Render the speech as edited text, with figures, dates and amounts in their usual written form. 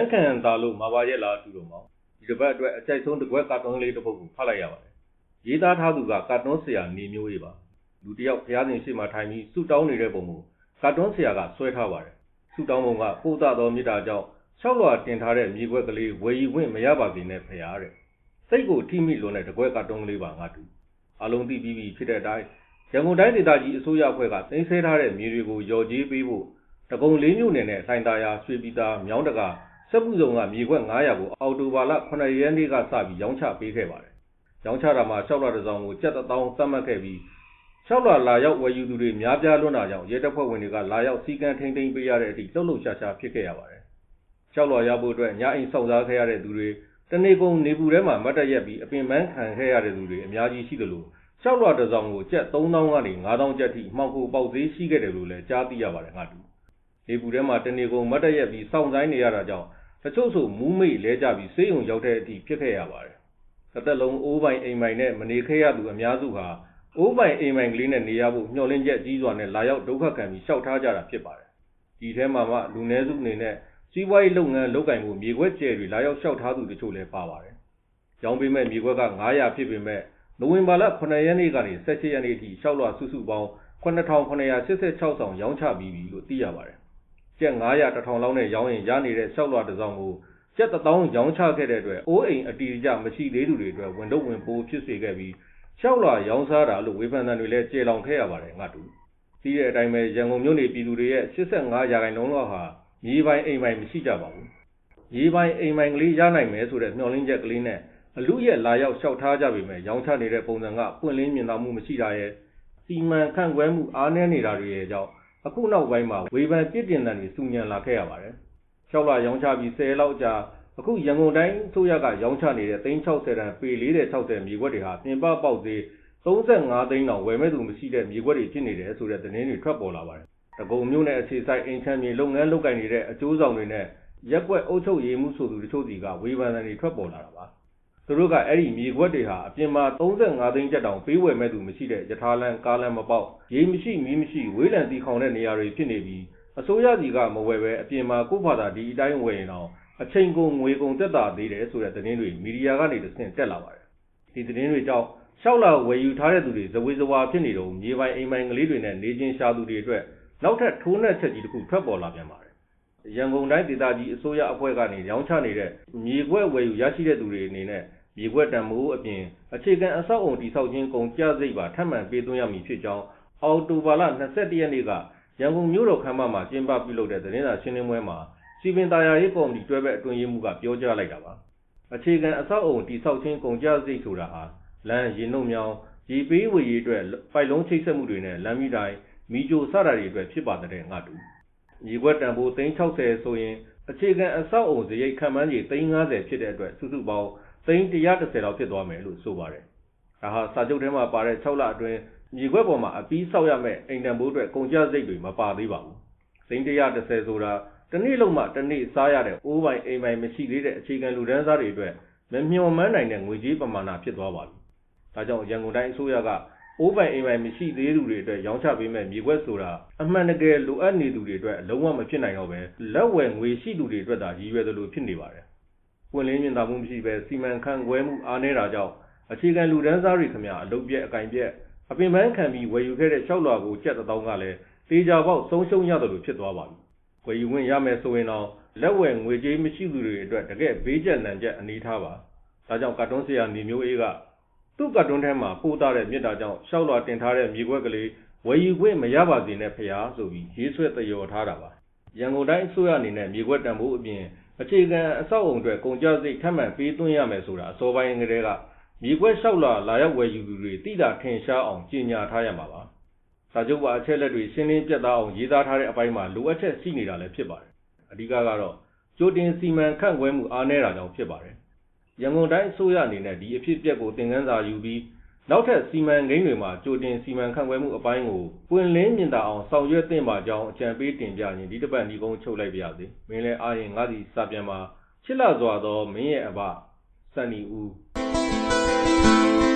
ခံတာလို့မှာပါရဲ့လားတူတော့မောင်ဒီတစ်ပတ်အတွက်အကြိုက်ဆုံးတစ်ခွက်ကာတွန်းလေးတစ်ပုဒ်ကိုဖတ်လိုက်ရပါတယ်ရေးသားထားသူကကာတွန်းဆရာနေမျိုးရေးပါလူတစ်ယောက်ဖျားစဉ်ရှိမှထိုင်ပြီးဆူတောင်းနေတဲ့ပုံကိုကာတွန်းဆရာကဆွဲထားပါတယ်ဆူတောင်းပုံကပို့သသောမေတ္တာကြောင့်၆လွှာတင်ထားတဲ့မြေခွက်ကလေးဝယ်ယူခွင့်မရပါစေနဲ့ဖျားတဲ့စိတ်ကိုထိမိလွန်တဲ့တစ်ခွက်ကာတွန်းလေးပါငါတူအလုံးသိပြီးပြီဖြစ်တဲ့အတိုင်းရန်ကုန်တိုင်းဒေသကြီးအစိုးရအဖွဲ့ကတင်ဆက်ထားတဲ့မြေတွေကိုရော်ကြေးပေးဖို့တကုံလေးမြို့နယ်နဲ့လှိုင်သာယာရွှေပြည်သာမြောင်းတကာစက်မှုစုံကမြေခွက်900ကိုအော်တိုဘာလ9ရက်နေ့ကစပြီးရောင်းချပေးခဲ့ပါတယ်။ရောင်းချတာမှာ6လတစ်စောင်ကိုကျပ်1000သတ်မှတ်ခဲ့ပြီး6လလာရောက်ဝယ်ယူသူတွေများပြားလွန်းတာကြောင့်ရဲတပ်ဖွဲ့ဝင်တွေကလာရောက်စီကံထိန်ထိန်ပေးရတဲ့အထိလှုပ်လှုပ်ရှားရှားဖြစ်ခဲ့ရပါတယ်။6လရဖို့အတွက်ညအိမ်စောင့်စားခဲ့ရတဲ့သူတွေတနေ့ကုန်နေပူထဲမှာမတ်တက်ရက်ပြီးအပင်ပန်းခံခဲ့ရတဲ့သူတွေအများကြီးရှိတယ်လို့6လတစ်စောင်ကိုကျပ်3000ကနေ5000ကျပ်ထိမှောင်ခိုပေါက်သေးရှိခဲ့တယ်လို့လည်းကြားသိရပါတယ်ငါတူ။နေပူထဲမှာတနေ့ကုန်မတ်တက်ရက်ပြီးစောင့်ဆိုင်နေရတာကြောင့်တချို့ဆိုမူးမိတ်လဲကြပြီးဆေးရုံရောက်တဲ့အထိဖြစ်ခဲ့ရပါတယ်။တစ်သက်လုံးအိုးပိုင်အိမ်ပိုင်နဲ့မနေခဲ့ရသူအများစုဟာအိုးပိုင်အိမ်ပိုင်ကလေးနဲ့နေရဖို့မျှော်လင့်ချက်ကြီးစွာနဲ့လာရောက်ဒုက္ခခံပြီးရှောက်ထားကြတာဖြစ်ပါတယ်။ဒီထဲမှာမှလူနည်းစုအနေနဲ့စီးပွားရေးလုပ်ငန်းလုပ်ကင်မှုမြေခွက်ကျယ်တွေလာရောက်ရှောက်ထားသူတချို့လည်းပါပါတယ်။ရောင်းပေးမဲ့မြေခွက်က900ဖြစ်ပေမဲ့နိုဝင်ဘာလ9ရက်နေ့ကနေ17ရက်နေ့အထိ6လစုစုပေါင်း9986ဆောင်ရောင်းချပြီးပြီလို့သိရပါတယ်။ကျပ်900 1000လောက်နဲ့ရောင်းရင်ရနေတဲ့6လတစ်စောင်ကိုကျပ်1000ရောင်းချခဲ့တဲ့အတွက်အိုးအိမ်အတီးကြမရှိသေးသူတွေအတွက်ဝန်တော့ဝန်ပိုးဖြစ်စေခဲ့ပြီး6လရောင်းစားတာလို့ဝေဖန်တဲ့တွေလည်းကျေလောင်ခဲ့ရပါတယ်ငါတူပြီးတဲ့အတိုင်းပဲရန်ကုန်မြို့နေပြည်သူတွေရဲ့85%လောက်ဟာမြေပိုင်အိမ်ပိုင်မရှိကြပါဘူးမြေပိုင်အိမ်ပိုင်ကလေးရနိုင်မယ်ဆိုတဲ့မျှော်လင့်ချက်ကလေးနဲ့အလူရဲ့လာရောက်လျှောက်ထားကြပေမဲ့ရောင်းချနေတဲ့ပုံစံကပွင့်လင်းမြင်သာမှုမရှိတာရဲ့စီမံခန့်ခွဲမှုအားနည်းနေတာတွေရဲ့ကြောင့်အခုနောက်ပိုင်းမှာဝေဖန်ပြစ်တင်တဲ့တွေစုညံလာခဲ့ရပါတယ်6လရောင်းချပြီး10လောက်ကြာအခုရန်ကုန်တိုင်းအစိုးရကရောင်းချနေတဲ့360တန်ပေ460မြေခွက်တွေဟာပြင်ပပေါက်သေး35သိန်းလောက်ဝယ်မဲ့သူမရှိတဲ့မြေခွက်တွေဖြစ်နေတယ်ဆိုတဲ့သတင်းတွေထွက်ပေါ်လာပါတယ်။တကုံမြို့နယ်အခြေစိုက်အင်ချမ်းမြေလုပ်ငန်းလုပ်ကိုင်နေတဲ့အကျိုးဆောင်တွေနဲ့ရက်ကွက်အုပ်ချုပ်ရေးမှုဆိုသူတချို့စီကဝေဖန်တွေထွက်ပေါ်လာတာပါ။သူတို့ကအဲ့ဒီမြေခွက်တွေဟာအပြင်မှာ35သိန်းကျပ်တောင်ပေးဝယ်မဲ့သူမရှိတဲ့ယထာလန်ကားလန်မပေါက်ရေမရှိမီးမရှိဝေးလံတီခေါင်တဲ့နေရာတွေဖြစ်နေပြီးအစိုးရစီကမဝယ်ပဲအပြင်မှာကိုယ့်ဘာသာဒီအတိုင်းဝယ်ရင်တော့အချိန်ကုန်ငွေကုန်သက်သာသေးတယ်ဆိုတဲ့သတင်းတွေမီဒီယာကနေတဆင့်တက်လာပါတယ်။ဒီသတင်းတွေကြောင့်6လဝယ်ယူထားတဲ့သူတွေဇဝေဇဝါဖြစ်နေတော့မြေပိုင်အိမ်ပိုင်ကလေးတွေနဲ့နေချင်းရှာသူတွေအတွက်နောက်ထပ်ထိုးနှက်ချက်ကြီးတစ်ခုထွက်ပေါ်လာပြန်ပါတယ်။ရန်ကုန်တိုင်းဒေသကြီးအစိုးရအဖွဲ့ကနေရောင်းချနေတဲ့မြေခွက်ဝယ်ယူရရှိတဲ့သူတွေအနေနဲ့မြေခွက်တန်မိုးအပြင်အခြေခံအဆောက်အုံတည်ဆောက်ခြင်းကုန်ကျစရိတ်ပါထပ်မံပေးသွင်းရမည်ဖြစ်ကြောင်းအောက်တိုဘာလ21ရက်နေ့ကရန်ကုန်မြို့တော်ခမ်းမမှာကျင်းပပြုလုပ်တဲ့သတင်းစာရှင်းလင်းပွဲမှာစီပင်သာယာရေးကော်မတီတွဲဘက်အတွင်းရေးမှူးကပြောကြားလိုက်တာပါအခြေခံအဆောက်အုံတည်ဆောက်ခြင်းကုန်ကျစရိတ်ဆိုတာဟာလမ်းရေနှုတ်မြောင်းရေပေးဝေရေးအတွက်ပိုက်လုံးချိတ်ဆက်မှုတွေနဲ့လမ်းမီးတိုင်မီးကြိုစတာတွေအတွက်ဖြစ်ပါတဲ့ငါတူမြေခွက်တန်ဖိုး360ဆိုရင်အခြေခံအဆောက်အုံစရိတ်ခံမှန်းကြီး350ဖြစ်တဲ့အတွက်စုစုပေါင်း130လောက်ဖြစ်သွားမယ်လို့ဆိုပါတယ်ဒါဟာစာချုပ်ထဲမှာပါတဲ့6လအတွင်းမြေခွက်ပေါ်မှာအပြီးဆောက်ရမယ့်အိမ်တန်ဖိုးအတွက်ကုန်ကျစရိတ်တွေမပါသေးပါဘူး130ဆိုတာတနေ့လုံးမှတနေ့စားရတဲ့အိုးပိုင်အိမ်ပိုင်မရှိသေးတဲ့အခြေခံလူတန်းစားတွေအတွက်မမျှော်မှန်းနိုင်တဲ့ငွေကြေးပမာဏဖြစ်သွားပါပြီ။ဒါကြောင့်ရန်ကုန်တိုင်းအစိုးရကအိုးပိုင်အိမ်ပိုင်မရှိသေးသူတွေအတွက်ရောင်းချပေးမဲ့မြေခွက်ဆိုတာအမှန်တကယ်လိုအပ်နေသူတွေအတွက်လုံးဝမဖြစ်နိုင်တော့ပဲလက်ဝယ်ငွေရှိသူတွေအတွက်သာရည်ရွယ်သလိုဖြစ်နေပါတယ်။ပွင့်လင်းမြင်သာမှုမရှိပဲစီမံခန့်ခွဲမှုအားနည်းတာကြောင့်အခြေခံလူတန်းစားတွေခမအလုပ်ပြက်အကင်ပြက်အပင်ပန်းခံပြီးဝယ်ယူခဲ့တဲ့6လွှာကိုကျပ်1000ကလည်းတေချာပေါက်ဆုံးရှုံးရသလိုဖြစ်သွားပါပြီ။ဝယ်ယူခွင့်ရမယ်ဆိုရင်တော့လက်ဝယ်ငွေကြေးမရှိသူတွေအတွက်တကယ်ဘေးကျက်နံကျက်အနေထားပါဒါကြောင့်ကာတွန်းဆရာနေမျိုးအေးကသူ့ကာတွန်းထဲမှာပို့ထားတဲ့မြစ်တာကြောင့်ရှောက်လွှာတင်ထားတဲ့မြေခွက်ကလေးဝယ်ယူခွင့်မရပါစေနဲ့ဖျားဆိုပြီးရေးဆွဲသရော်ထားတာပါရန်ကုန်တိုင်းအစိုးရအနေနဲ့မြေခွက်တန်ဖိုးအပြင်အခြေခံအဆောက်အုံအတွက်ကုန်ကျစရိတ်ထပ်မံပေးသွင်းရမယ်ဆိုတာအစောပိုင်းကတည်းကမြေခွက်လျှောက်လာရောက်ဝယ်ယူသူတွေတိတာထင်ရှားအောင်ကြေညာထားရမှာပါစာချုပ်ပါအချက်လက်တွေရှင်းလင်းပြတ်သားအောင်ရေးသားထားတဲ့အပိုင်းမှာလိုအပ်ချက်ရှိနေတာလည်းဖြစ်ပါတယ်အဓိကတော့ကြိုတင်စီမံခန့်ခွဲမှုအားနည်းတာကြောင့်ဖြစ်ပါတယ်ရန်ကုန်တိုင်းအစိုးရအနေနဲ့ဒီအဖြစ်အပျက်ကိုသင်ခန်းစာယူပြီးနောက်ထပ်စီမံကိန်းတွေမှာကြိုတင်စီမံခန့်ခွဲမှုအပိုင်းကိုပွင့်လင်းမြင်သာအောင်ဆောင်ရွက်သင့်ပါကြောင်းအကြံပေးတင်ပြရင်ဒီတစ်ပတ်ညီကုန်းချုပ်လိုက်ပါရစေမင်းလည်းအားရင်ငါးစီစာပြန်မှာချစ်လာစွာသောမင်းရဲ့အဘစံနီဦး